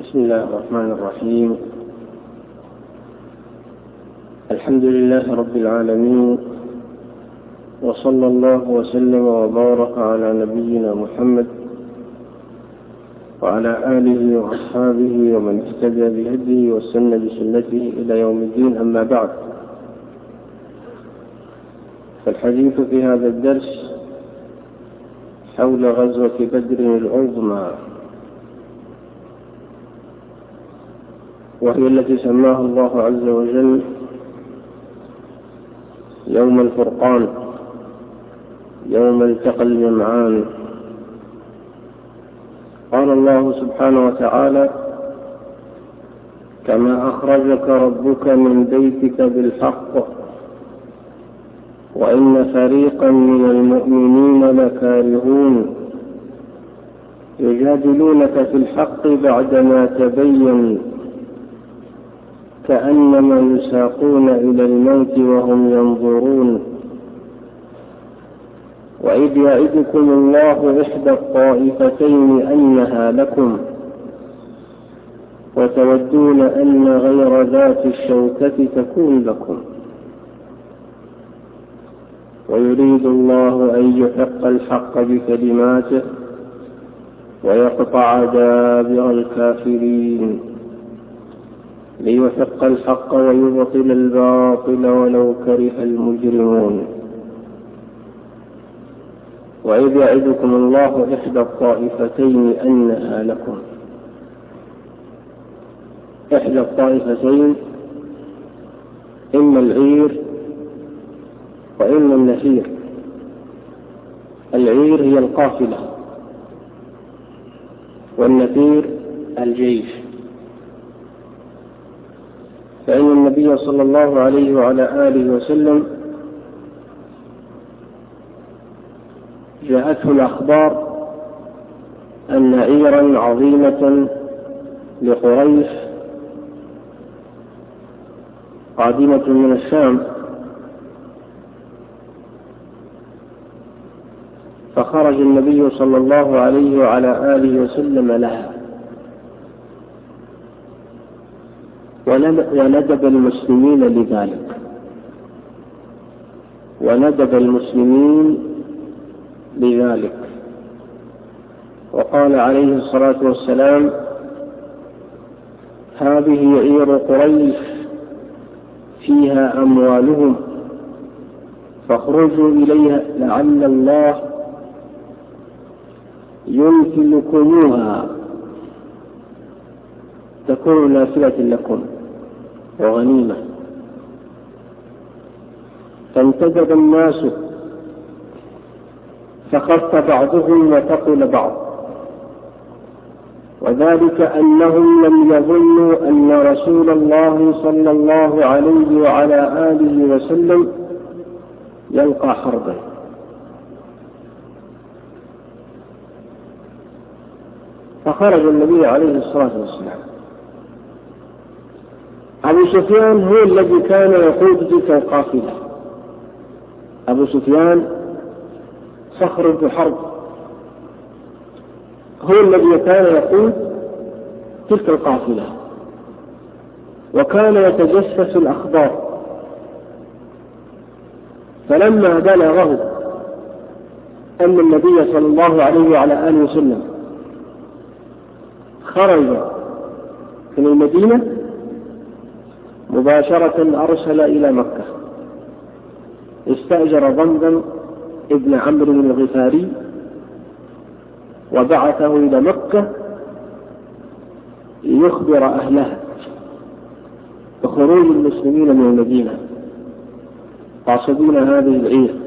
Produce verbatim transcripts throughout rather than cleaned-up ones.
بسم الله الرحمن الرحيم. الحمد لله رب العالمين، وصلى الله وسلم وبارك على نبينا محمد وعلى آله وأصحابه ومن اهتدى بهديه واستنى بسنته إلى يوم الدين. أما بعد، فالحديث في هذا الدرس حول غزوة بدر العظمى، وهي التي سماها الله عز وجل يوم الفرقان، يوم التقى الجمعان. قال الله سبحانه وتعالى: كما أخرجك ربك من بيتك بالحق وإن فريقا من المؤمنين لكارهون يجادلونك في الحق بعدما تبين كأنما يساقون إلى الموت وهم ينظرون. وإذ يعدكم الله إحدى الطائفتين أنها لكم وتودون أن غير ذات الشوكة تكون لكم ويريد الله أن يحق الحق بكلماته ويقطع دابر الكافرين ليحق الحق ويبطل الباطل ولو كره المجرمون. وإذ يعدكم الله إحدى الطائفتين أنها لكم. إحدى الطائفتين إما العير وإما النفير. العير هي القافلة، والنفير الجيش. فإن النبي صلى الله عليه وعلى آله وسلم جاءته الأخبار أن عيرا عظيمة لقريش قادمة من الشام، فخرج النبي صلى الله عليه وعلى آله وسلم لها، وندب المسلمين لذلك وندب المسلمين لذلك وقال عليه الصلاة والسلام: هذه عير قريش فيها أموالهم فاخرجوا إليها لعل الله يمكنكموها تكون نافلة لكم وغنيمة. فانتدب الناس فخف بعضهم وثقل بعض، وذلك أنهم لم يظنوا أن رسول الله صلى الله عليه وعلى آله وسلم يلقى حربا. فخرج النبي عليه الصلاة والسلام. أبو سفيان هو الذي كان يقود تلك القافلة. أبو سفيان صخر بن حرب هو الذي كان يقود تلك القافلة، وكان يتجسس الأخبار. فلما بلغه أن النبي صلى الله عليه وعلى آله وسلم خرج من المدينة مباشرة أرسل إلى مكة، استأجر ضمضم ابن عمرو بن الغفاري وبعثه إلى مكة ليخبر أهلها بخروج المسلمين من المدينة قاصدين هذه العير.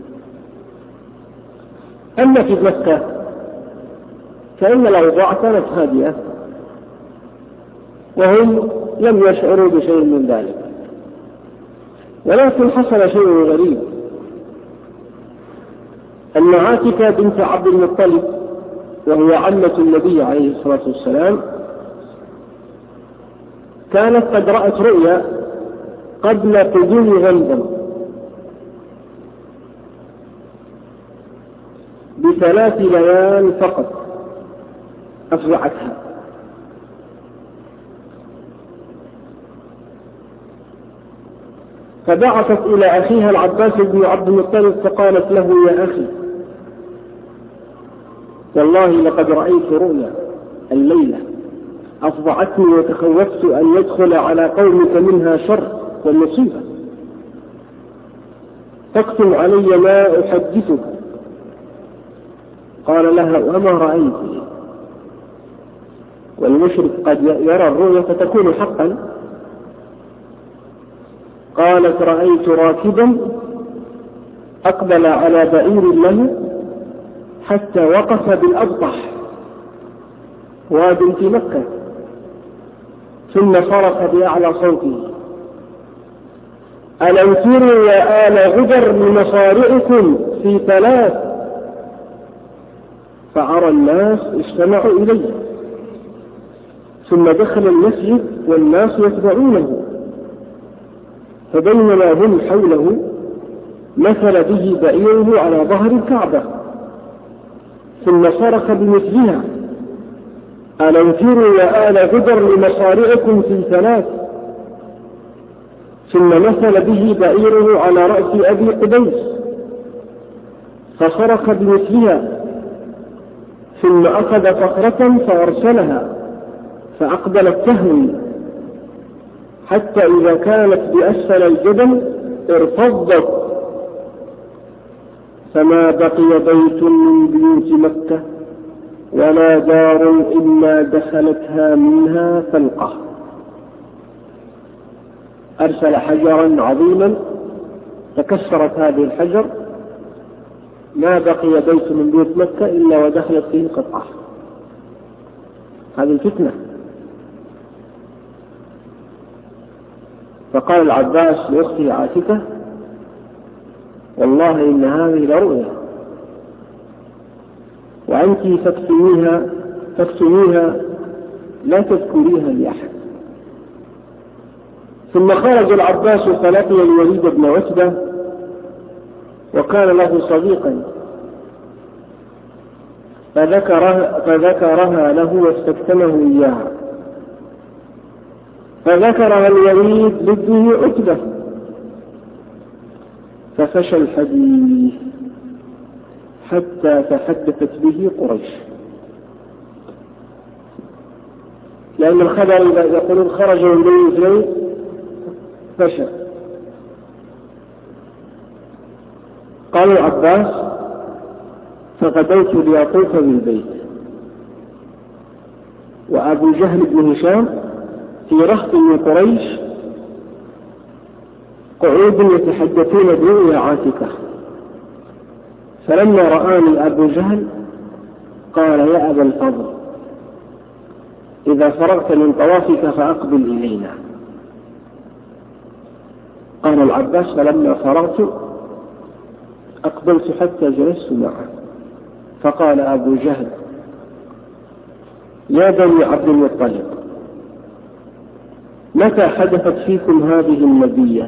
أما في مكة فإن الأوضاع كانت هادئة وهم لم يشعروا بشيء من ذلك، ولكن حصل شيء غريب، أن عاتكة بنت عبد المطلب وهي عمة النبي عليه الصلاة والسلام كانت قد رأت رؤيا قبل قدوم غمزم بثلاث ليال فقط أفزعتها، فبعثت إلى أخيها العباس بن عبد المطلب فقالت له: يا أخي، والله لقد رأيت رؤيا الليلة أفضعتني وتخوفت أن يدخل على قومك منها شر ومصيبة، فاكتم علي ما أحدثك. قال لها: وما رأيت؟ والمشرك قد يرى الرؤيا فتكون حقا. قالت: رأيت راكبا أقبل على بعير له حتى وقف بالأبطح، واد في مكة، ثم صرخ بأعلى صوته: ألم تروا يا آل غدر لمصارعكم في ثلاث؟ فأرى الناس اجتمعوا إليه، ثم دخل المسجد والناس يتبعونه، فبينما هم حوله مثل به بعيره على ظهر الكعبة، ثم صرخ بمثلها: ألم تروا يا آل غدر لمصارعكم في ثلاث؟ ثم مثل به بعيره على رأس أبي قبيس فصرخ بمثلها، ثم أخذ صخرة فأرسلها فأقبلت تهوي حتى إذا كانت بأسفل الجبل ارتضت، فما بقي بيت من بيوت مكة ولا دار إلا دخلتها منها فلقة. أرسل حجرا عظيما تكسرت هذه الحجر، ما بقي بيت من بيوت مكة إلا ودخلت فيه قطعة. هذه الفتنة. فقال العباس لأخته عاتكة: والله إن هذه لرؤيا، وأنت تكتميها تكتميها لا تذكريها لأحد. ثم خرج العباس فلقي الوليد بن عتبة، وكان له صديقا، فذكرها, فذكرها له واستكتمه إياها، فذكرها الوليد لابنه عتبة، ففشى الحديث حتى تحدثت به قريش، لأن الخبر يقولون خرج من بين اثنين فشى. قال العباس: فغدوت ليطوف بالبيت، وأبو جهل بن هشام في رهط من قريش قعود يتحدثون برؤيا عاتكة. فلما رآني أبو جهل قال: يا أبا الفضل، إذا فرغت من طوافك فأقبل إلينا. قال العباس: فلما فرغت أقبلت حتى جلست معه، فقال أبو جهل: يا بني عبد المطلب، متى حدثت فيكم هذه النبية؟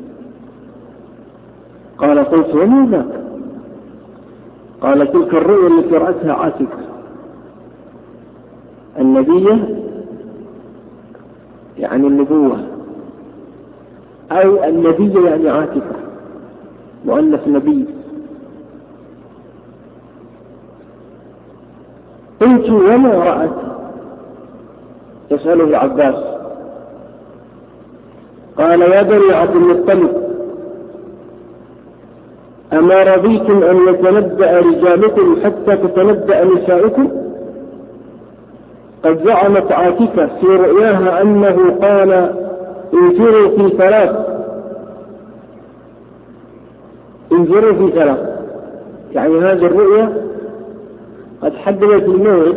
قال: قلت: وما ذاك؟ قال: تلك الرؤيا التي رأتها عاتكة. النبية يعني النبوة، أو النبي يعني عاتكة، مؤنث نبي. قلت: وما رأت؟ يسأله العباس. قال: يا بني عبد المطلب، أما رضيتم أن يتنبأ رجالكم حتى تتنبأ نساؤكم؟ قد زعمت عاتكة في رؤياها أنه قال: انفروا في ثلاث. انفروا في ثلاث يعني هذه الرؤيا قد حددت الموعد.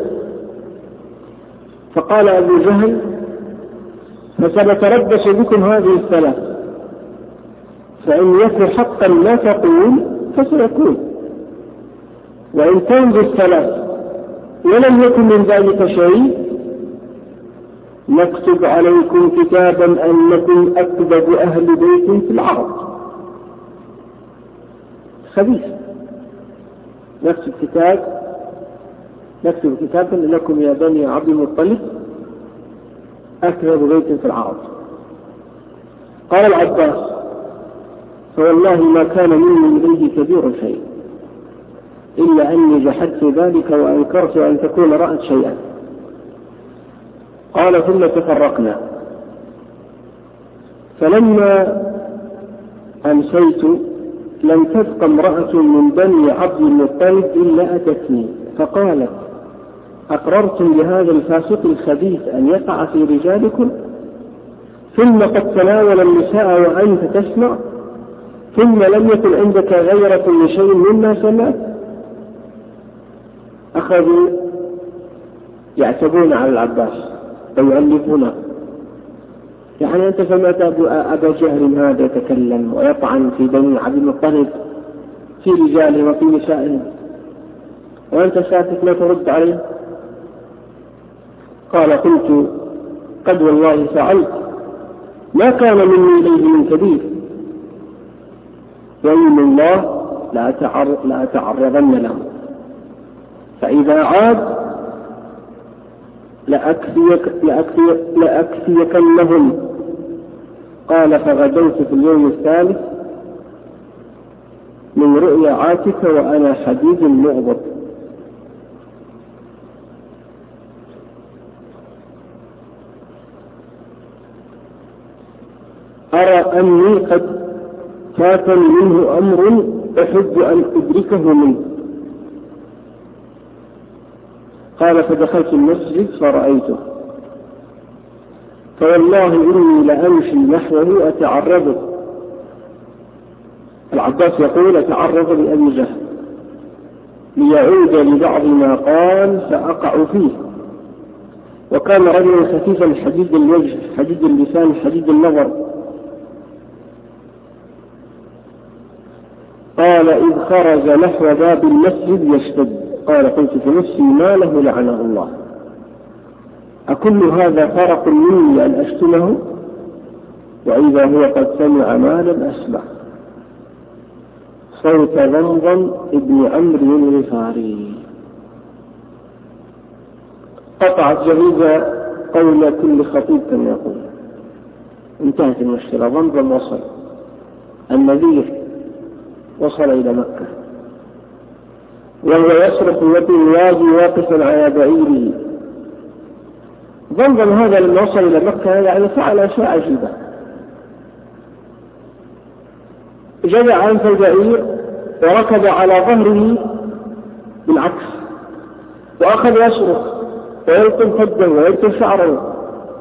فقال أبو جهل: فسنتربص بكم هذه الثلاث، فإن يكن حقا ما تقول فسيكون، وإن كان بالثلاث ولم يكن من ذلك شيء نكتب عليكم كتابا أنكم أكذب أهل بيت في العرب. خبيث. نكتب كتاب نكتب كتابا لكم يا بني عبد المطلب أكذب بيت في العرب. قال العباس: فوالله ما كان مني إليه كبير شيء إلا أني جحدت ذلك وأنكرت أن تكون رأت شيئا. قال ثم تفرقنا، فلما أمسيت لم تبق امرأة من بني عبد المطلب إلا أتتني فقالت: أقررتم بهذا الفاسق الخبيث أن يقع في رجالكم، ثم قد تناول النساء وأنت تسمع، ثم لم يكن عندك غيرة لشيء مما سمعت. أخذوا يعتبون على العباس ويؤلفونه، يعني أنت سمعت أبا جهل هذا يتكلم ويطعن في بني عبد المطلب في رجاله وفي نسائهم وأنت ساكت لا ترد عليه. قال: قلت: قد والله فعلت، ما كان مني إليه من كبير، وإن الله لا أتعرضن له، فإذا عاد لأكفيك لأكفيك لأكفيكنهم. قال: فغدوت في اليوم الثالث من رؤيا عاتك وأنا حديد مغبط. أرى أني قد فاتني منه أمر أحب أن أدركه منه. قال: فدخلت المسجد فرأيته، فوالله إني لأمشي نحوه أتعرض. العباس يقول: أتعرض لأبي جهل ليعود لبعض ما قال فأقع فيه. وكان رجلا خفيفا حديد الوجه حديد اللسان حديد النظر. قال: إذ خرج نحو باب المسجد يشتد. قال: قلت في نفسي: ما له لعنه الله، أكل هذا فرق مني أن أشتمه؟ وإذا هو قد سمع ما لم أسمع، صوت ضمضم ابن عمرو الغفاري. قطعت جريدة قول كل خطيب كما يقول. انتهت المشكلة. ضمضم وصل، النذير وصل إلى مكة وهو يصرخ وفي الوادي واقفا على بعيره. ضمضم هذا لما وصل إلى مكة يعني فعل أشياء عجيبة. جمع عن البعير وركب على ظهره بالعكس، وأخذ يصرخ ويلقم خده ويلقم شعره،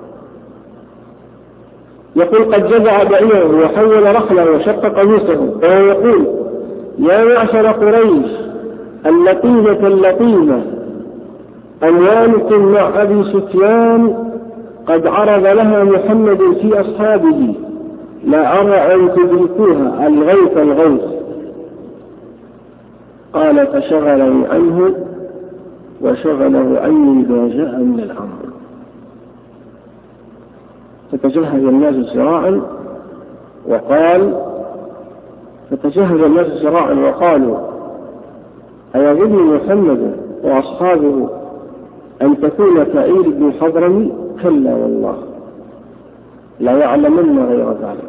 يقول: قد جزع بعيره وحول رحله وشق قميصه، وهو يقول: يا معشر قريش اللطيمة اللطيمة، أموالكم مع أبي سفيان قد عرض لها محمد في أصحابه، لا أرى أن تدركوها، الغيث الغيث. قال: فشغلني عنه وشغله عني ما جاء من الأمر. فتجهز الناس سراعا وقال فتجهز الناس سراعا وقالوا: أيظن محمد وأصحابه أن تكون كعير بن حضرمي؟ كلا والله، لا يعلمن غير ذلك.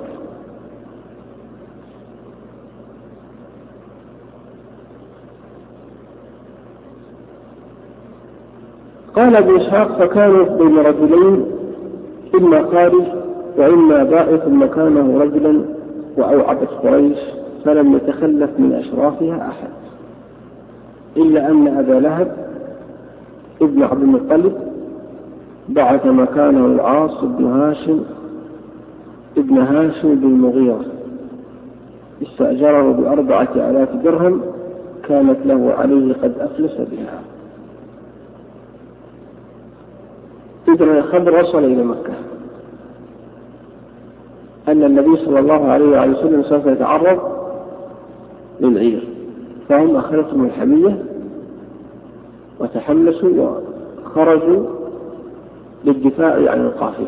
قال ابن إسحاق: فكانوا بين رجلين، إما خارج وإما بائع مكانه رجلا، وأوعبت قريش فلم يتخلف من أشرافها أحد، إلا أن أبا لهب ابن عبد المطلب بعث مكانه العاص بن هاشم ابن هاشم بن المغيرة، استأجره بأربعة آلاف درهم كانت له عليه قد أفلس بها. إذن الخبر وصل إلى مكة أن النبي صلى الله عليه وسلم سوف يتعرض للعير، فهم أخذتهم الحمية وتحمسوا وخرجوا للدفاع عن القافلة.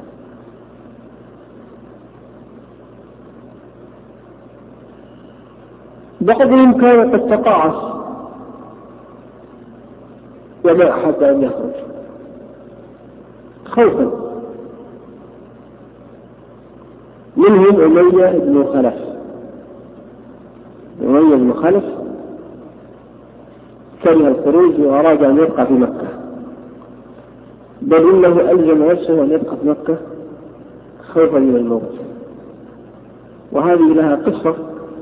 بعضهم كان قد تقاعس وما أحد أن يخرج خوفا، منهم أمية بن خلف خلف كره الخروج وأراد أن يبقى في مكة، بل إنه ألزم نفسه أن يبقى في مكة خوفا من الموت. وهذه لها قصة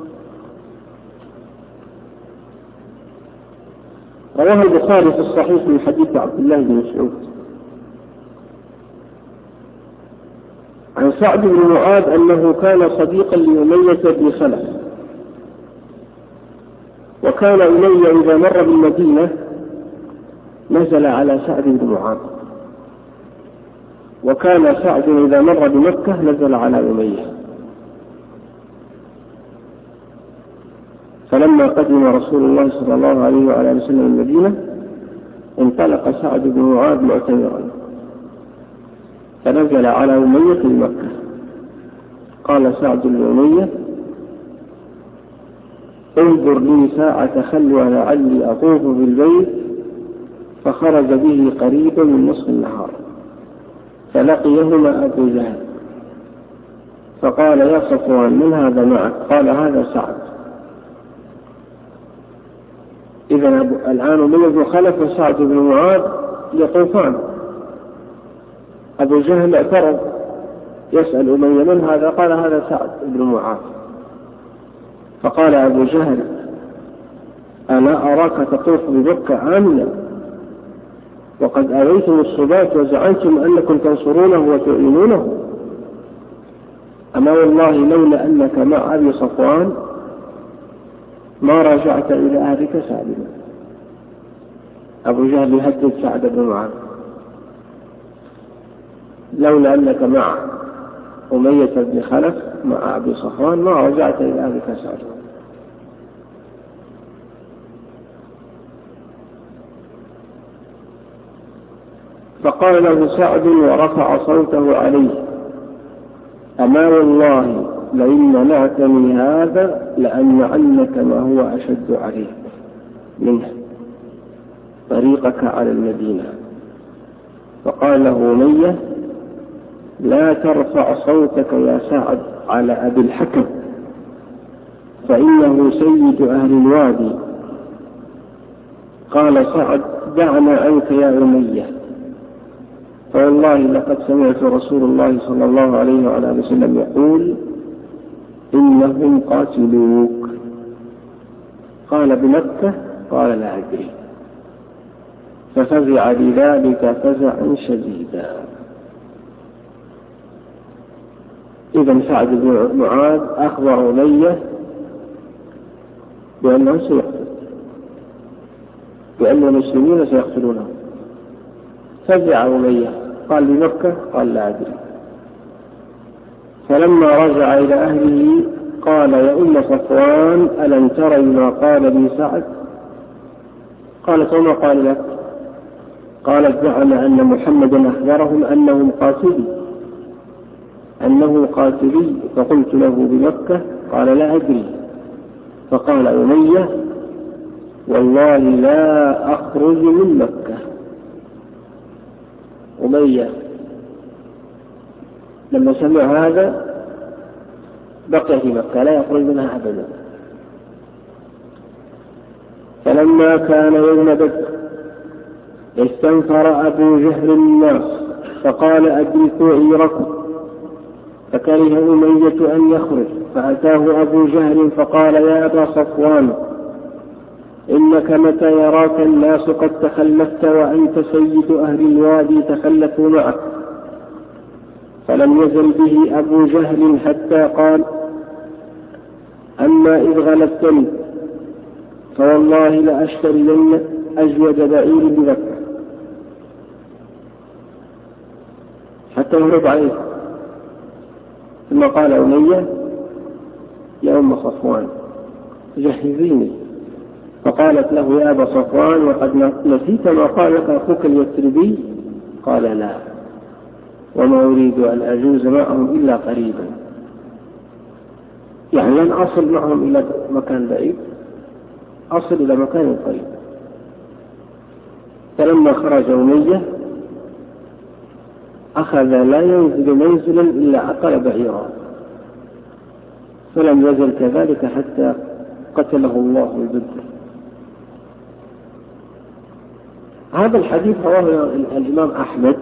رواه البخاري في الصحيح من حديث عبد الله بن مسعود عن سعد بن معاذ أنه كان صديقا لأمية بن خلف، وكان أمية إذا مر بالمدينة نزل على سعد بن معاذ، وكان سعد إذا مر بمكة نزل على أمية. فلما قدم رسول الله صلى الله عليه وعلى وسلم المدينة انطلق سعد بن معاذ معتمرا فنزل على أمية في مكة. قال سعد لأمية: انظر لي ساعة خلوة لعلي أطوف بالبيت، فخرج به قريبا من نصف النهار فلقيهما أبو جهل فقال: يا صفوان من هذا معك؟ قال: هذا سعد. إذا الآن أمية بن خلف وسعد بن معاذ يطوفان. أبو جهل اعترض يسأل أمية من هذا؟ قال: هذا سعد بن معاذ. فقال أبو جهل: ألا أراك تطوف بمكة آمنا وقد أويتم الصبات وزعمتم أنكم تنصرونه وتؤمنونه، أما والله لولا أنك مع أبي صفوان ما رجعت إلى أهلك سالما. أبو جهل يهدد سعد بن معاذ: لولا أنك مع أمية بن خلف مع أبي صفوان ما رجعت إلى أهلك سالما. فقال له سعد ورفع صوته عليه: أما والله لئن منعتني هذا لأمنعنك ما هو أشد عليك منه، طريقك على المدينة. فقال له أمية: لا ترفع صوتك يا سعد على أبي الحكم فإنه سيد أهل الوادي. قال سعد: دعنا عنك يا أمية، فوالله لقد سمعت رسول الله صلى الله عليه وعلى وسلم يقول: إنهم قاتلوك. قال: بمكة؟ قال: لا أدري. ففزع بذلك فزعا شديدا. إذن سعد بن معاذ أخبر أمية بأنه سيقتل، بأن المسلمين سيقتلونه. فزع أمية، قال: بمكة؟ قال: لا أدري. فلما رجع إلى أهله قال: يا أم صفوان ألم تري ما قال لي سعد؟ قالت: وما قال لك؟ قالت: زعم أن محمدا أخبرهم أنهم قاتلي أنه قاتلي فقلت له بمكة؟ قال: لا أدري. فقال أمية: والله لا أخرج من مكة. أمية لما سمع هذا بقي في مكة لا يخرج منها أبدا. فلما كان يوم بدر استنفر أبو جهل الناس فقال: أدركوا عيركم. فكره أمية أن يخرج فأتاه أبو جهل فقال: يا أبا صفوان إنك متى يراك الناس قد تخلفت وأنت سيد أهل الوادي تخلفوا معك. فلم يزل به أبو جهل حتى قال: أما إذ غلبتني فوالله لأشترين أجود بعير بمكة حتى يهرب عليه. ثم قال أمية: يا أم صفوان جهزيني. فقالت له: يا أبا صفوان وقد نسيت ما قال لك أخوك اليثربي؟ قال: لا، وما أريد أن أجوز معهم إلا قريبا، يعني لن أصل معهم إلى مكان بعيد، أصل إلى مكان قريب. فلما خرج أمية أخذ لا ينزل منزلا إلا عقل بعيرا، فلم يزل كذلك حتى قتله الله البدر. هذا الحديث رواه الإمام أحمد،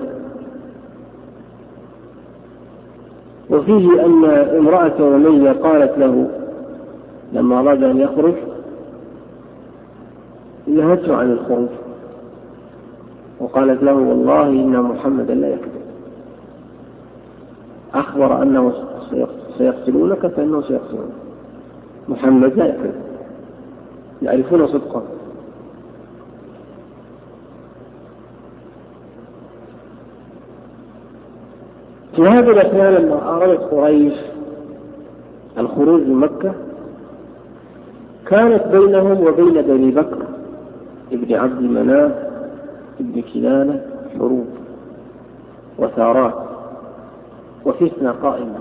وفيه أن امرأة رمية قالت له لما أراد أن يخرج: نهته عن الخروج، وقالت له: والله إن محمدا لا يكذب، أخبر أنه سيقتلونك فإنه سيقتلونك، محمد لا يكذب، يعرفون صدقه. في هذه الأثناء لما أرادت قريش الخروج من مكة كانت بينهم وبين بني بكر ابن عبد مناف ابن كنانة حروب وثارات وفتنة قائمة.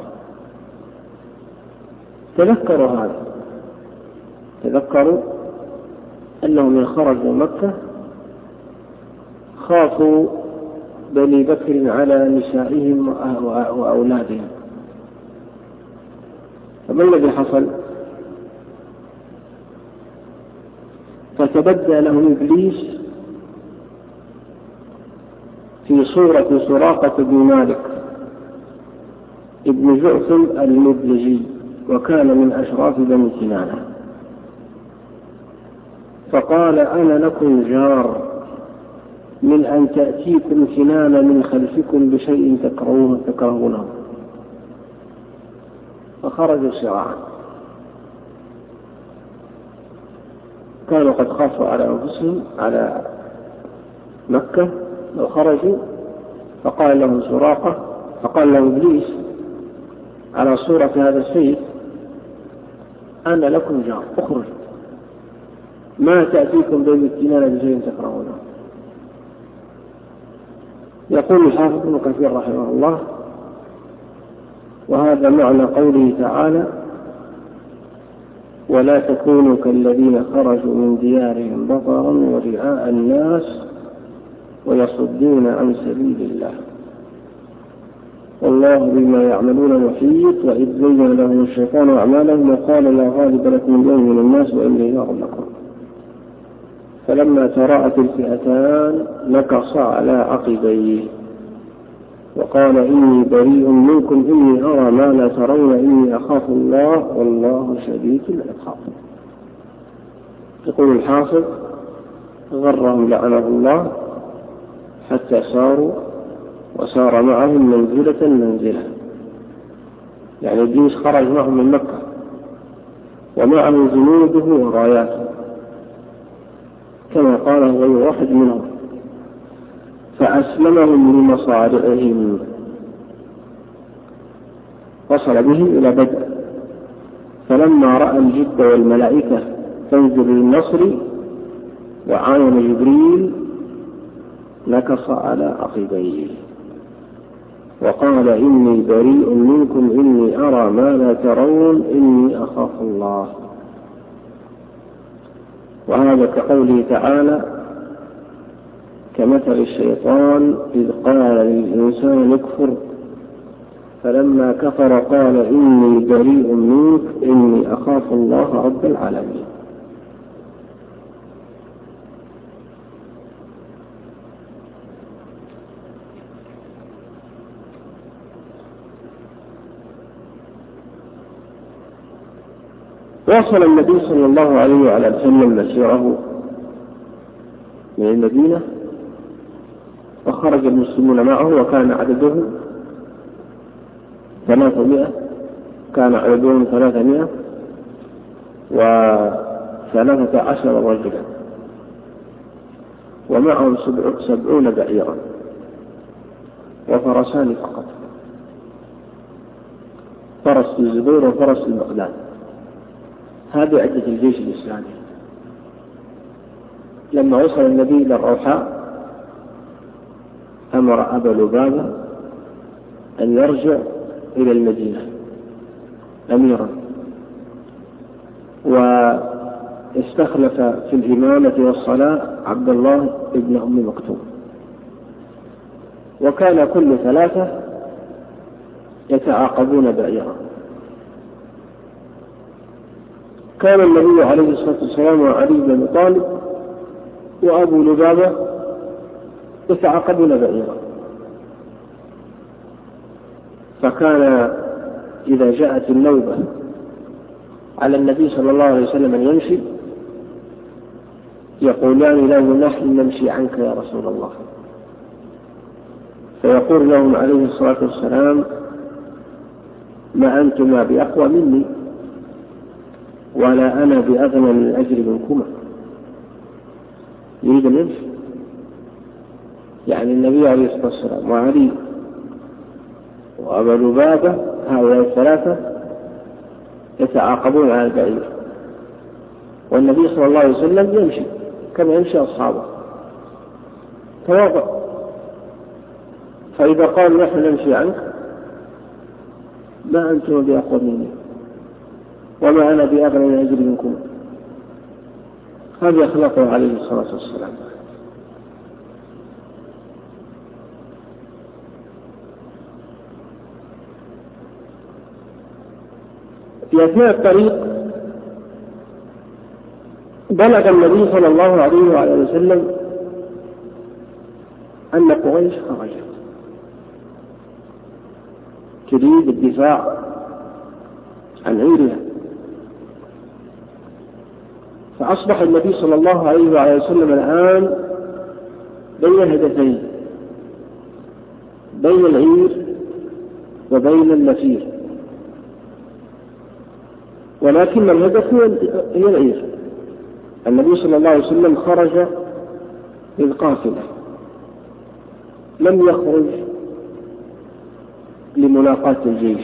تذكروا هذا، تذكروا أنهم من خرجوا مكة خافوا بني بكر على نسائهم وأولادهم. فما الذي حصل؟ فتبدى لهم إبليس في صورة سراقة بن مالك ابن جعفم المدلجي، وكان من أشراف بني كنانة، فقال: أنا لكم جار من أن تأتيكم كنانة من خلفكم بشيء تكرهونه تكرهونه. فخرجوا سراعا، كانوا قد خافوا على أنفسهم على مكة لو خرجوا. فقال لهم سراقة، فقال لهم إبليس على صورة هذا السيد: أنا لكم جار، اخرج ما تأتيكم بين الكنانة بشيء تكرهونه. يقول الحافظ ابن كثير رحمه الله: وهذا معنى قوله تعالى: ولا تكونوا كالذين خرجوا من ديارهم بطرا ورئاء الناس ويصدون عن سبيل الله والله بما يعملون محيط. وإذ زين لهم الشيطان أعمالهم وقال: لا غالب لكم اليوم من الناس وإني جار لكم. فلما تراءت الفئتان نكص على عقبيه وقال: إني بريء منكم إني أرى ما لا ترون إني أخاف الله والله شديد العقاب. يقول الحافظ: غرهم لعنه الله حتى صاروا وصار معهم منزلة منزلة، يعني إبليس خرج معهم من مكة ومعه جنوده وراياته كما قاله غير واحد منهم، فأسلمهم لمصارعهم، وصل بهم إلى بدر. فلما رأى الجد والملائكة تنزل للنصر وعاين جبريل نكص على عقبيه وقال: إني بريء منكم إني أرى ما لا ترون إني أخاف الله. وهذا كقوله تعالى: كمثل الشيطان إذ قال للإنسان اكفر فلما كفر قال إني بريء منك إني أخاف الله رب العالمين. وصل النبي صلى الله عليه وعلى وسلم مسيره من المدينة وخرج المسلمون معه، وكان عدده ثلاثمائة كان عددهم ثلاثمائة وثلاثة عشر رجلا، ومعهم سبعون بعيرا وفرسان فقط، فرس الزبير وفرس المقداد. هذه عدة الجيش الإسلامي. لما وصل النبي إلى الروحاء أمر أبا لبابة أن يرجع إلى المدينة أميرا، واستخلف في الإمامة والصلاة عبد الله ابن أم مكتوم، وكان كل ثلاثة يتعاقبون بعيرا. كان النبي عليه الصلاة والسلام وعلي بن أبي طالب وأبو لبابة يتعاقبون بعيرا، فكان إذا جاءت النوبة على النبي صلى الله عليه وسلم أن يمشي يقولان له نحن نمشي عنك يا رسول الله، فيقول لهم عليه الصلاة والسلام ما أنتما بأقوى مني ولا أنا بأغنى من الأجر منكما. يريد أن يمشي، يعني النبي عليه الصلاة والسلام وعلي وأبا لبابة هؤلاء الثلاثة يتعاقبون على البعير، والنبي صلى الله عليه وسلم يمشي كما يمشي أصحابه تواضع. فإذا قال نحن نمشي عنك ما أنتم بأقوى مني وما أنا بأغنى من الأجر منكم، هذه أخلاقه عليه الصلاة والسلام. في أثناء الطريق بلغ النبي صلى الله عليه وعلى وسلم أن قريش خرجت تريد الدفاع عن عيرها، فأصبح النبي صلى الله عليه وعلى وسلم الآن بين هدفين، بين العير وبين المسير، ولكن الهدف هي العير. النبي صلى الله عليه وسلم خرج بالقافلة، لم يخرج لملاقاة الجيش،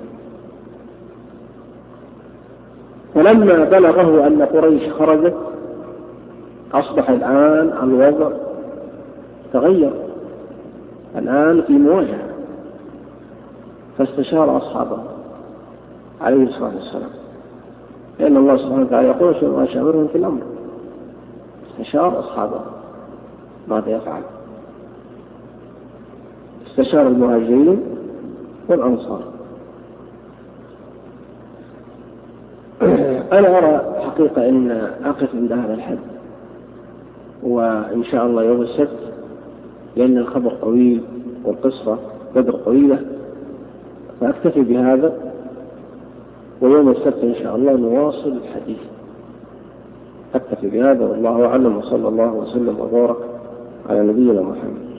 فلما بلغه أن قريش خرجت أصبح الآن الوضع تغير، الآن في مواجهة، فاستشار أصحابه عليه الصلاة والسلام، لأن الله سبحانه وتعالى يقول وشاورهم في الأمر. استشار أصحابه ماذا يفعل، استشار المهاجرين والأنصار. أنا أرى حقيقة أن أقف عند هذا الحد، وإن شاء الله يوم السبت، لأن الخبر طويل والقصة بدر طويلة، فأكتفي بهذا، ويوم السبت إن شاء الله نواصل الحديث. أكتفي بهذا والله أعلم، وصلى الله وسلم وبارك على نبينا محمد.